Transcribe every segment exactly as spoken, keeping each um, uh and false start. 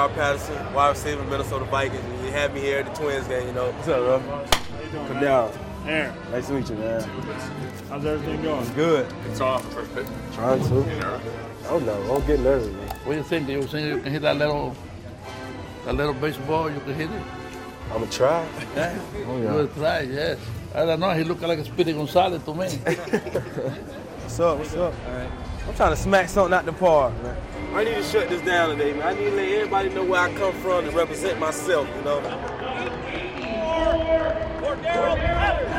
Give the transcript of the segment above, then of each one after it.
Cordell Patterson, wide receiver, Minnesota Vikings. And you had me here at the Twins game, you know. What's up, bro? How you doing, Cordell. Aaron. Nice to meet you, man. How's everything going? Good. It's off first pitch. Trying to. Oh no, don't get nervous, man. What do you think? You think you can hit that little, that little baseball? You can hit it? I'ma try. Yeah. Oh You yeah. will try, yes. I don't know. He looked like a Speedy Gonzalez to me. What's up? What's up? All right. I'm trying to smack something out the park, man. I need to shut this down today, man. I need to let everybody know where I come from to represent myself, you know. Cordell Patterson.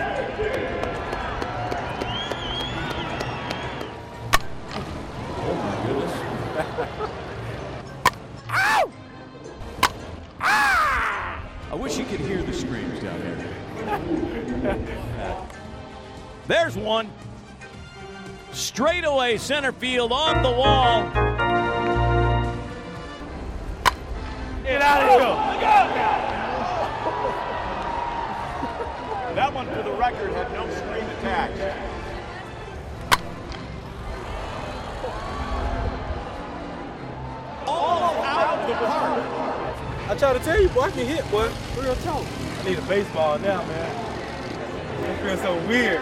Ow! Ah! I wish you could hear the screams down there. There's one. Straightaway center field off the wall. Get out of here. That one, for the record, had no screen attached. All out of the park. I try to tell you, boy, I can hit, boy. Real talk. I need a baseball now, man. It feels so weird.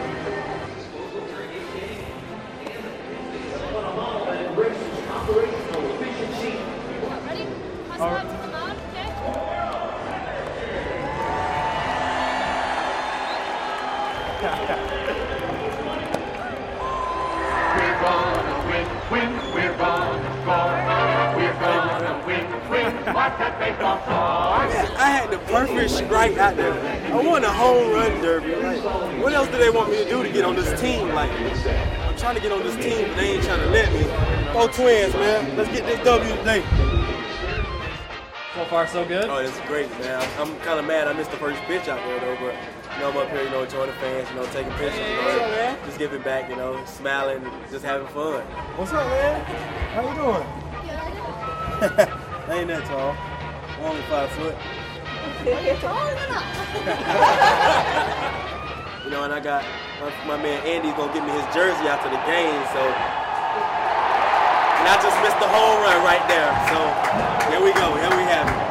Ready? Pass it out to the mound, okay? We're gonna win, win, we're gonna score. We're gonna win, win, watch that baseball score. I had the perfect strike out there. I won a home run derby. Like, what else do they want me to do to get on this team? Like, I'm trying to get on this team, but they ain't trying to let me. Go Twins, man. Let's get this W today. So far, so good. Oh, it's great, man. I'm kind of mad I missed the first pitch out there, though, but you know, I'm up here, you know, enjoying the fans, you know, taking pictures, you know, just giving back, you know, smiling, just having fun. What's up, man? How you doing? I ain't that tall. I'm only five foot. You know, and I got my, my man Andy's gonna give me his jersey after the game, so. And I just missed the home run right there. So here we go. Here we have it.